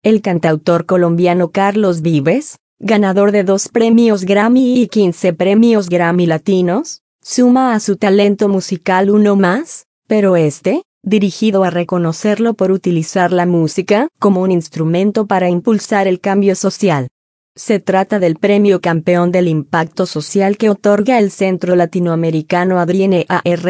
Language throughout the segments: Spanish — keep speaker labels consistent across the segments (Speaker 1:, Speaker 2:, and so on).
Speaker 1: El cantautor colombiano Carlos Vives, ganador de 2 premios Grammy y 15 premios Grammy Latinos, suma a su talento musical uno más, pero dirigido a reconocerlo por utilizar la música como un instrumento para impulsar el cambio social. Se trata del Premio Campeón del Impacto Social que otorga el Centro Latinoamericano Adrienne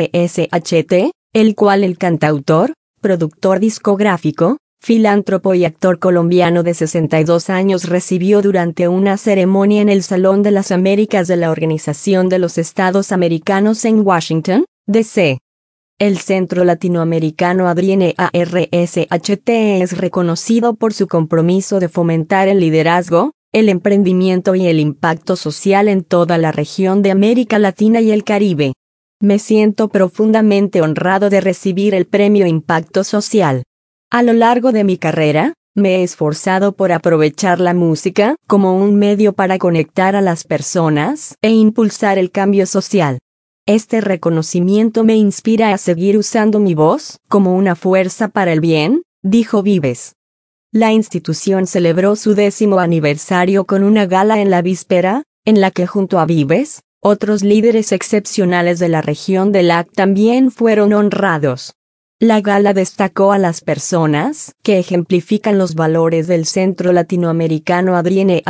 Speaker 1: ARSHT, el cual el cantautor, productor discográfico, filántropo y actor colombiano de 62 años recibió durante una ceremonia en el Salón de las Américas de la Organización de los Estados Americanos en Washington, D.C. El Centro Latinoamericano Adrienne ARSHT es reconocido por su compromiso de fomentar el liderazgo, el emprendimiento y el impacto social en toda la región de América Latina y el Caribe. Me siento profundamente honrado de recibir el Premio Impacto Social. A lo largo de mi carrera, me he esforzado por aprovechar la música como un medio para conectar a las personas e impulsar el cambio social. Este reconocimiento me inspira a seguir usando mi voz como una fuerza para el bien, dijo Vives. La institución celebró su 10º aniversario con una gala en la víspera, en la que junto a Vives, otros líderes excepcionales de la región del LAC también fueron honrados. La gala destacó a las personas que ejemplifican los valores del Centro Latinoamericano Adrienne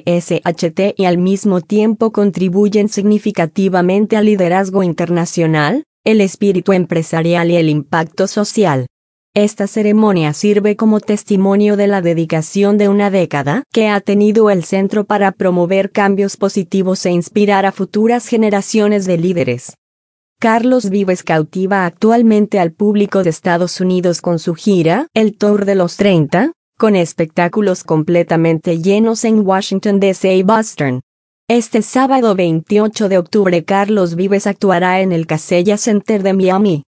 Speaker 1: ARSHT y al mismo tiempo contribuyen significativamente al liderazgo internacional, el espíritu empresarial y el impacto social. Esta ceremonia sirve como testimonio de la dedicación de una década que ha tenido el centro para promover cambios positivos e inspirar a futuras generaciones de líderes. Carlos Vives cautiva actualmente al público de Estados Unidos con su gira, el Tour de los 30, con espectáculos completamente llenos en Washington, D.C. y Boston. Este sábado 28 de octubre Carlos Vives actuará en el Casella Center de Miami.